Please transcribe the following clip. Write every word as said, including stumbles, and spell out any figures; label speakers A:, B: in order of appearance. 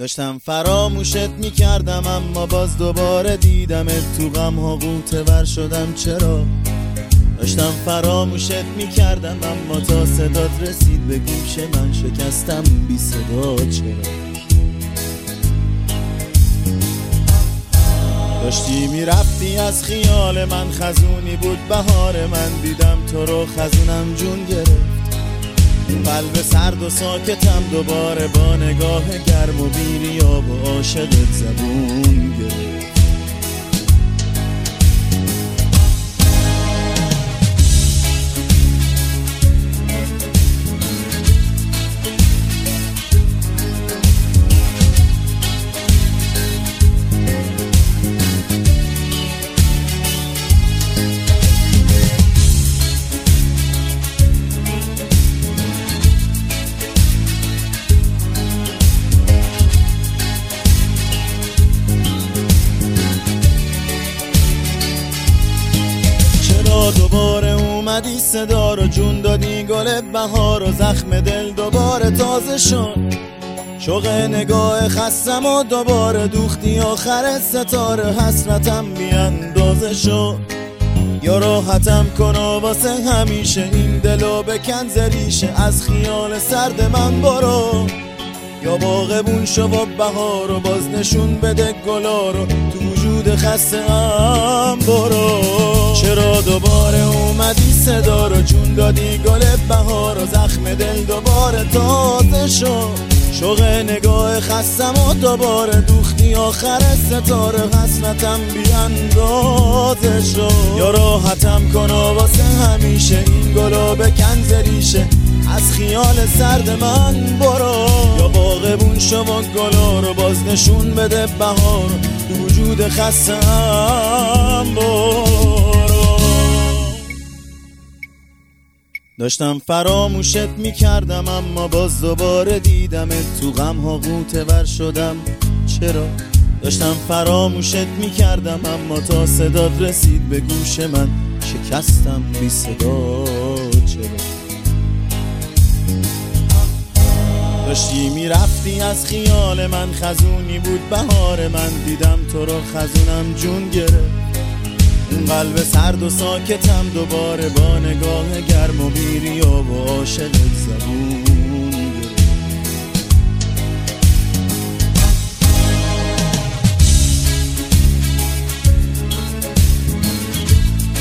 A: داشتم فراموشت میکردم اما باز دوباره دیدمت، تو غم ها غوطه ور شدم. چرا؟ داشتم فراموشت میکردم اما تا صدات رسید به گوش من شکستم بی صدا. چرا؟ داشتی میرفتی از خیال من، خزونی بود بهار من، دیدم تو رو خزونم جون گرفت. قلب سرد و ساکتم دوباره با نگاه گرم و بیریاب و عاشقت زبون گرفت. دوباره اومدی صدا رو جون دادی، گل بهار و زخم دل دوباره تازه شد. شوق نگاه خستم و دوباره دوختی آخر ستاره، حسرتم بیاندازه شد. یا راحتم کن و واسه همیشه این دلو بکن زریشه، از خیال سرد من برو. یا باغبون شو و بهار و باز نشون بده گلا رو، تو وجود خسته ام برو. چرا دوباره اومدی صدا رو جون دادی، گل بهار و زخم دل دوباره تازه شد. شوق نگاه خستم و دوباره دوختی آخر ستاره، حسرتم بیاندازه شد. یا راحتم کن و واسه همیشه این گلو بکن زریشه، از خیال سرد من برو. یا باغبون شو و گلا رو باز نشون بده بهار، تو وجود خستم برو. داشتم فراموشت میکردم اما باز دوباره دیدمت، تو غم ها غوطه ور شدم. چرا؟ داشتم فراموشت میکردم اما تا صدات رسید به گوش من شکستم بی صدا. چرا؟ داشتی میرفتی از خیال من، خزونی بود بهار من، دیدم تو رو خزونم جون گرفت. این قلب سرد و ساکتم دوباره با نگاه گرم و بیریاب و عاشقت زبون